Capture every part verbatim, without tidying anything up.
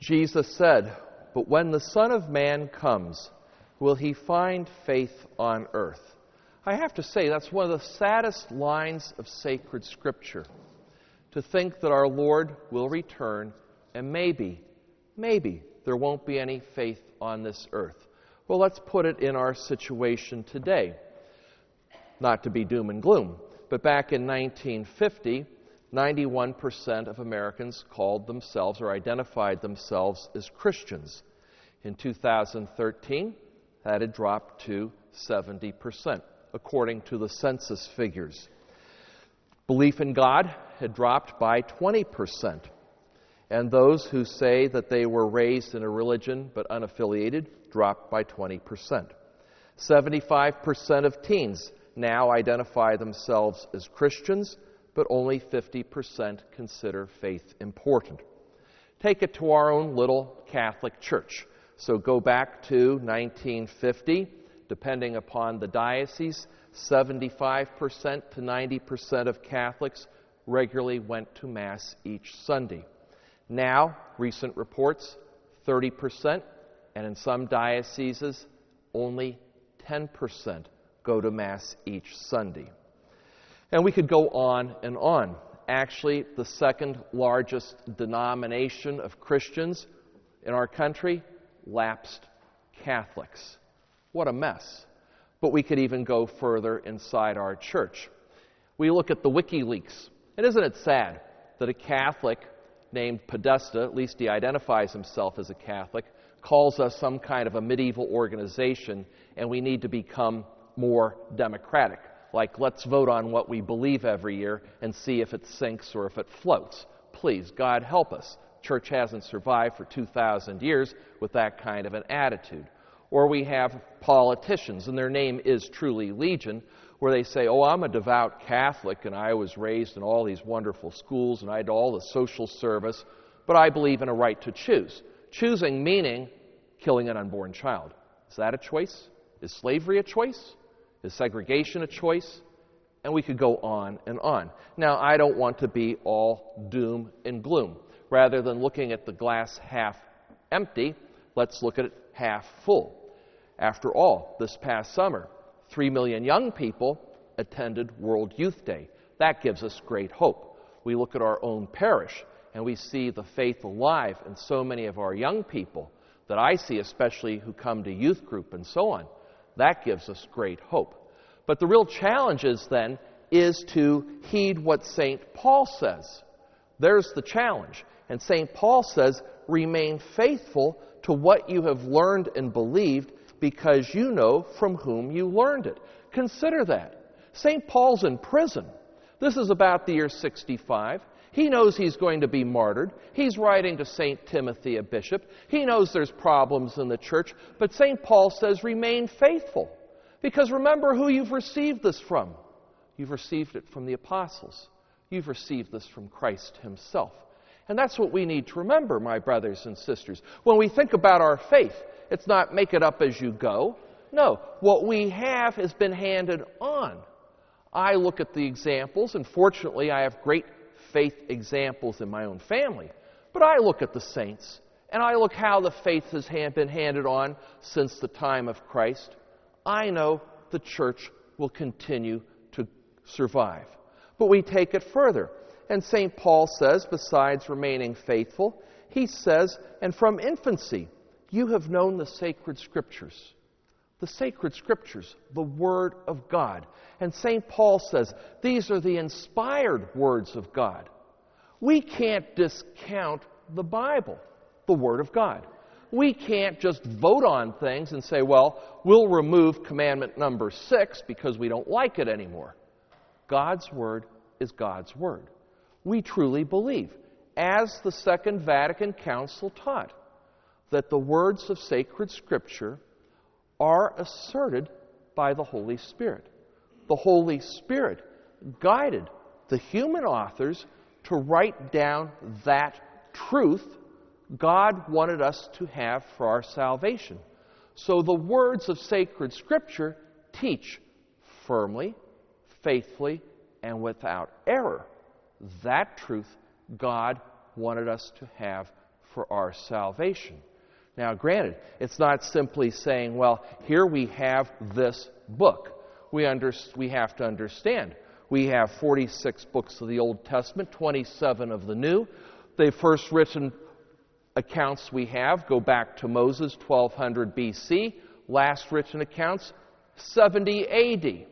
Jesus said, "But when the Son of Man comes, will he find faith on earth?" I have to say, that's one of the saddest lines of sacred Scripture. To think that our Lord will return, and maybe, maybe there won't be any faith on this earth. Well, let's put it in our situation today. Not to be doom and gloom, but back in nineteen fifty, ninety-one percent of Americans called themselves or identified themselves as Christians. In two thousand thirteen, that had dropped to seventy percent, according to the census figures. Belief in God had dropped by twenty percent. And those who say that they were raised in a religion but unaffiliated dropped by twenty percent. seventy-five percent of teens now identify themselves as Christians, but only fifty percent consider faith important. Take it to our own little Catholic Church. So go back to nineteen fifty, depending upon the diocese, seventy-five percent to ninety percent of Catholics regularly went to Mass each Sunday. Now, recent reports, thirty percent, and in some dioceses, only ten percent go to Mass each Sunday. And we could go on and on. Actually, the second largest denomination of Christians in our country, lapsed Catholics. What a mess. But we could even go further inside our church. We look at the WikiLeaks. And isn't it sad that a Catholic named Podesta, at least he identifies himself as a Catholic, calls us some kind of a medieval organization, and we need to become more democratic. Like, let's vote on what we believe every year and see if it sinks or if it floats. Please, God help us. Church hasn't survived for two thousand years with that kind of an attitude. Or we have politicians, and their name is truly Legion, where they say, oh, I'm a devout Catholic, and I was raised in all these wonderful schools, and I did all the social service, but I believe in a right to choose. Choosing meaning killing an unborn child. Is that a choice? Is slavery a choice? Is segregation a choice? And we could go on and on. Now, I don't want to be all doom and gloom. Rather than looking at the glass half empty, let's look at it half full. After all, this past summer, three million young people attended World Youth Day. That gives us great hope. We look at our own parish, and we see the faith alive in so many of our young people that I see, especially who come to youth group and so on. That gives us great hope. But the real challenge is then is to heed what Saint Paul says. There's the challenge. And Saint Paul says, remain faithful to what you have learned and believed, because you know from whom you learned it. Consider that. Saint Paul's in prison. This is about the year sixty-five. He knows he's going to be martyred. He's writing to Saint Timothy, a bishop. He knows there's problems in the church. But Saint Paul says, remain faithful. Because remember who you've received this from. You've received it from the apostles. You've received this from Christ himself. And that's what we need to remember, my brothers and sisters. When we think about our faith, it's not make it up as you go. No, what we have has been handed on. I look at the examples, and fortunately I have great faith examples in my own family. But I look at the saints, and I look how the faith has been handed on since the time of Christ. I know the church will continue to survive. But we take it further. And Saint Paul says, besides remaining faithful, he says, and from infancy, you have known the sacred Scriptures. The sacred Scriptures, the Word of God. And Saint Paul says, these are the inspired words of God. We can't discount the Bible, the Word of God. We can't just vote on things and say, well, we'll remove commandment number six because we don't like it anymore. God's Word is God's Word. We truly believe, as the Second Vatican Council taught, that the words of sacred Scripture are asserted by the Holy Spirit. The Holy Spirit guided the human authors to write down that truth God wanted us to have for our salvation. So the words of sacred Scripture teach firmly, faithfully, and without error that truth God wanted us to have for our salvation. Now, granted, it's not simply saying, well, here we have this book. We, under, we have to understand. We have forty-six books of the Old Testament, twenty-seven of the New. The first written accounts we have go back to Moses, twelve hundred B C. Last written accounts, seventy A D.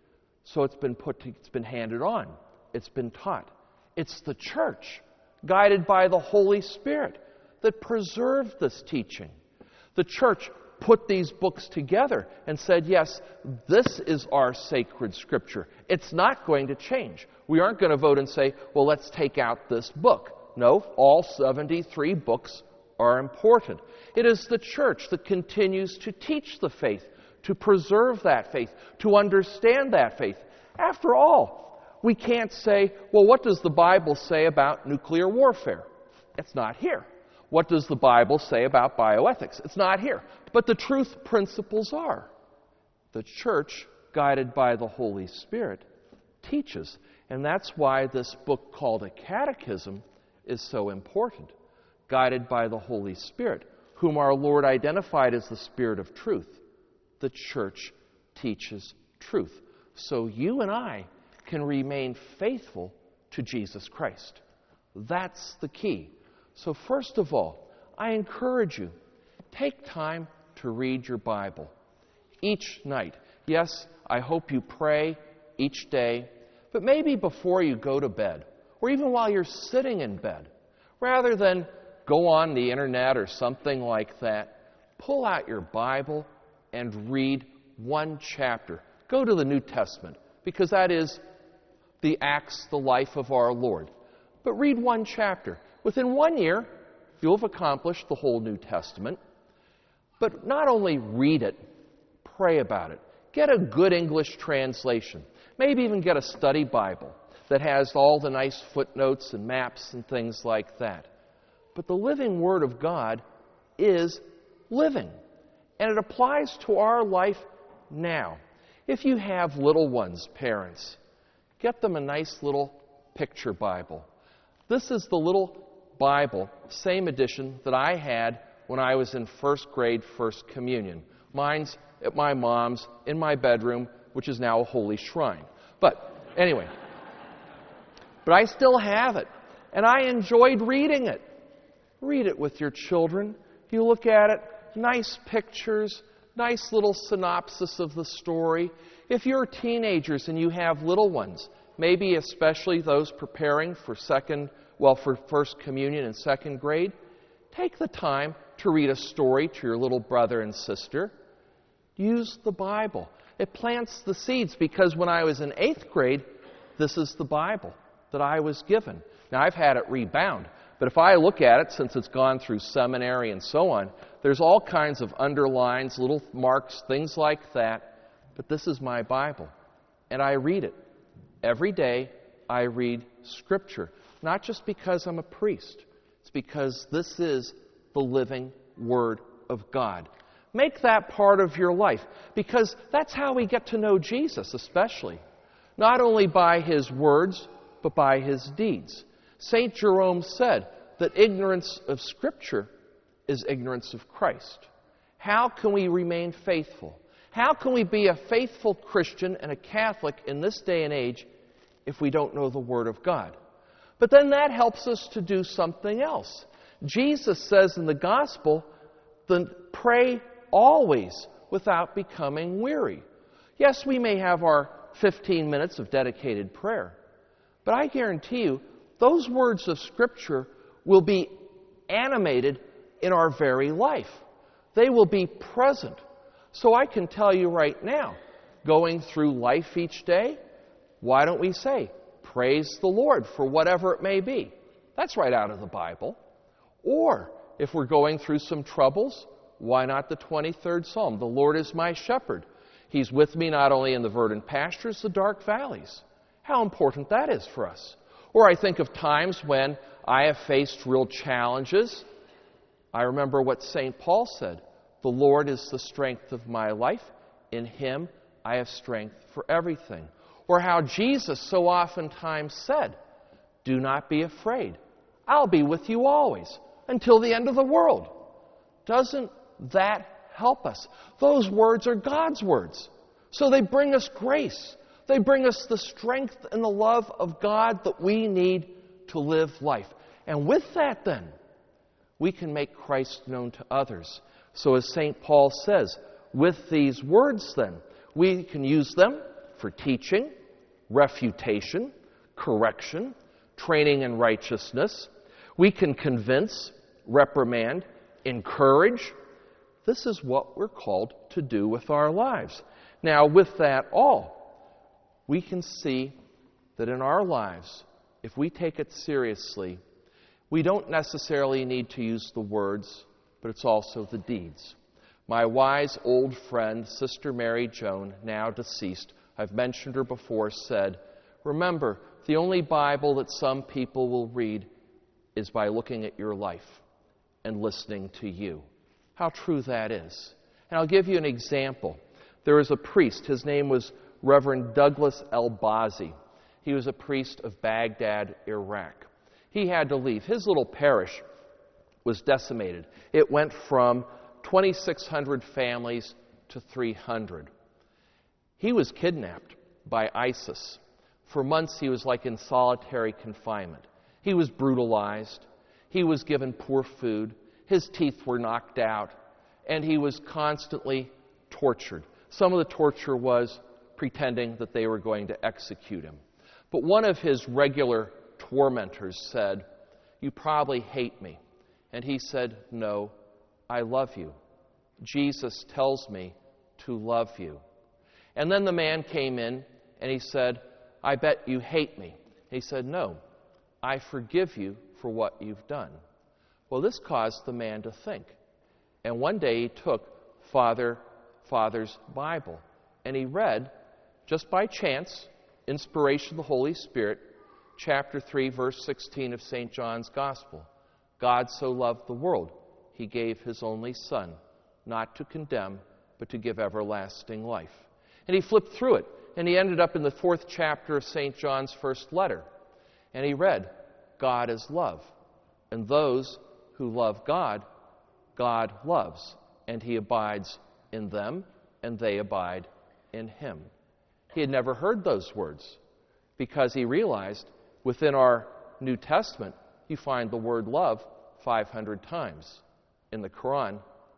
So it's been put to, it's been handed on. It's been taught. It's the church, guided by the Holy Spirit, that preserved this teaching. The church put these books together and said, yes, this is our sacred scripture. It's not going to change. We aren't going to vote and say, well, let's take out this book. No, all seventy-three books are important. It is the church that continues to teach the faith, to preserve that faith, to understand that faith. After all, we can't say, well, what does the Bible say about nuclear warfare? It's not here. What does the Bible say about bioethics? It's not here. But the truth principles are. The church, guided by the Holy Spirit, teaches. And that's why this book called a catechism is so important. Guided by the Holy Spirit, whom our Lord identified as the Spirit of truth. The church teaches truth. So you and I can remain faithful to Jesus Christ. That's the key. So first of all, I encourage you, take time to read your Bible each night. Yes, I hope you pray each day, but maybe before you go to bed, or even while you're sitting in bed, rather than go on the internet or something like that, pull out your Bible and read one chapter. Go to the New Testament, because that is the Acts, the life of our Lord. But read one chapter. Within one year, you'll have accomplished the whole New Testament. But not only read it, pray about it. Get a good English translation. Maybe even get a study Bible that has all the nice footnotes and maps and things like that. But the living Word of God is living. And it applies to our life now. If you have little ones, parents, get them a nice little picture Bible. This is the little Bible, same edition, that I had when I was in first grade, First Communion. Mine's at my mom's in my bedroom, which is now a holy shrine. But anyway, but I still have it, and I enjoyed reading it. Read it with your children. You look at it, nice pictures, nice little synopsis of the story. If you're teenagers and you have little ones, maybe especially those preparing for second, well, for First Communion in second grade, take the time to read a story to your little brother and sister. Use the Bible. It plants the seeds, because when I was in eighth grade, this is the Bible that I was given. Now, I've had it rebound, but if I look at it, since it's gone through seminary and so on, there's all kinds of underlines, little marks, things like that. But this is my Bible, and I read it. Every day, I read Scripture. Not just because I'm a priest. It's because this is the living Word of God. Make that part of your life, because that's how we get to know Jesus, especially. Not only by His words, but by His deeds. Saint Jerome said that ignorance of Scripture is ignorance of Christ. How can we remain faithful? How can we be a faithful Christian and a Catholic in this day and age if we don't know the Word of God? But then that helps us to do something else. Jesus says in the Gospel, then pray always without becoming weary. Yes, we may have our fifteen minutes of dedicated prayer, but I guarantee you, those words of Scripture will be animated in our very life. They will be present. So I can tell you right now, going through life each day, why don't we say, praise the Lord for whatever it may be? That's right out of the Bible. Or, if we're going through some troubles, why not the twenty-third Psalm? The Lord is my shepherd. He's with me not only in the verdant pastures, the dark valleys. How important that is for us. Or I think of times when I have faced real challenges. I remember what Saint Paul said, the Lord is the strength of my life. In Him I have strength for everything. Or how Jesus so oftentimes said, do not be afraid. I'll be with you always. until the end of the world. Doesn't that help us? Those words are God's words. So they bring us grace. They bring us the strength and the love of God that we need to live life. And with that, then, we can make Christ known to others. So as Saint Paul says, with these words, then, we can use them for teaching, refutation, correction, training in righteousness. We can convince, reprimand, encourage. This is what we're called to do with our lives. Now, with that all, we can see that in our lives, if we take it seriously, we don't necessarily need to use the words, but it's also the deeds. My wise old friend, Sister Mary Joan, now deceased, I've mentioned her before, said, remember, the only Bible that some people will read is by looking at your life and listening to you. How true that is. And I'll give you an example. There was a priest. His name was Reverend Douglas El-Bazi. He was a priest of Baghdad, Iraq. He had to leave. His little parish was decimated. It went from twenty-six hundred families to three hundred. He was kidnapped by ISIS. For months he was like in solitary confinement. He was brutalized. He was given poor food. His teeth were knocked out. And he was constantly tortured. Some of the torture was pretending that they were going to execute him. But one of his regular tormentors said, you probably hate me. And he said, no, I love you. Jesus tells me to love you. And then the man came in and he said, I bet you hate me. He said, no, I forgive you for what you've done. Well, this caused the man to think. And one day he took Father Father's Bible and he read, just by chance, inspiration of the Holy Spirit, chapter three, verse sixteen of Saint John's Gospel. God so loved the world, he gave his only Son, not to condemn, but to give everlasting life. And he flipped through it, and he ended up in the fourth chapter of Saint John's first letter. And he read, God is love, and those who love God, God loves, and he abides in them, and they abide in him. He had never heard those words, because he realized within our New Testament, you find the word love five hundred times. In the Quran,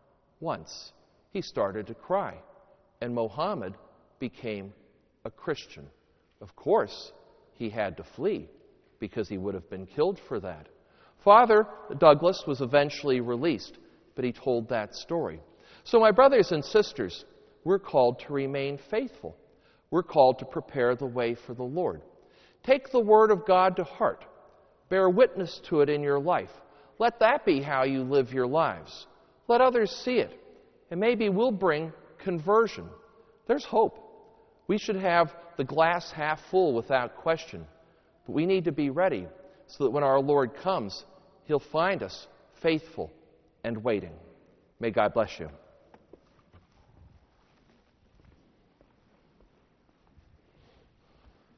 once. He started to cry, and Muhammad became a Christian. Of course, he had to flee, because he would have been killed for that. Father Douglas was eventually released, but he told that story. So my brothers and sisters, we're called to remain faithful. We're called to prepare the way for the Lord. Take the Word of God to heart. Bear witness to it in your life. Let that be how you live your lives. Let others see it. And maybe we'll bring conversion. There's hope. We should have the glass half full without question. But we need to be ready so that when our Lord comes, he'll find us faithful and waiting. May God bless you.